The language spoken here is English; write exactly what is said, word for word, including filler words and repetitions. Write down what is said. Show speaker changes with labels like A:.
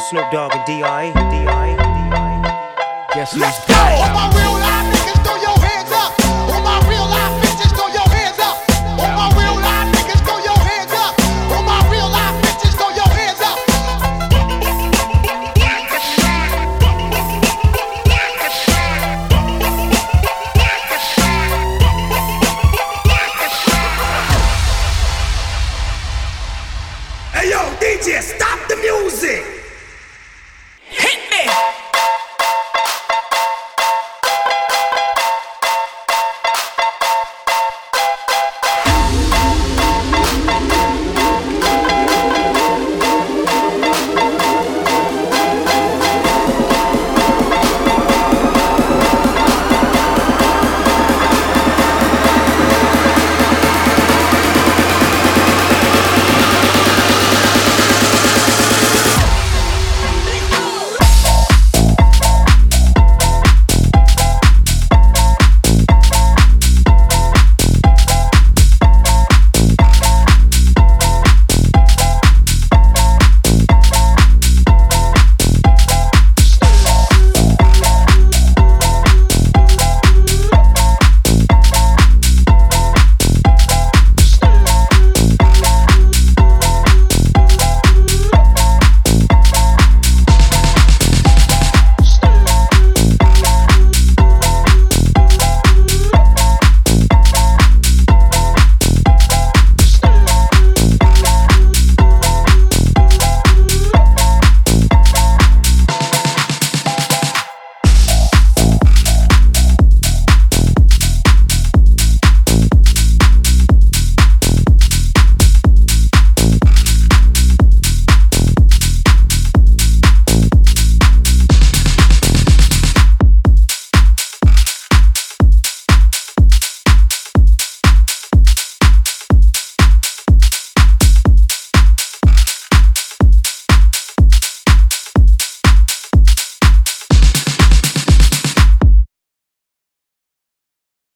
A: Snoop Dogg and D I D I Guess who's
B: Let's go!
A: back?
B: All my real life niggas, throw your hands up. All my real life bitches, throw your hands up. All my real life niggas, throw your hands up. All my real life bitches, throw your hands up. Hey yo, D J, stop the music!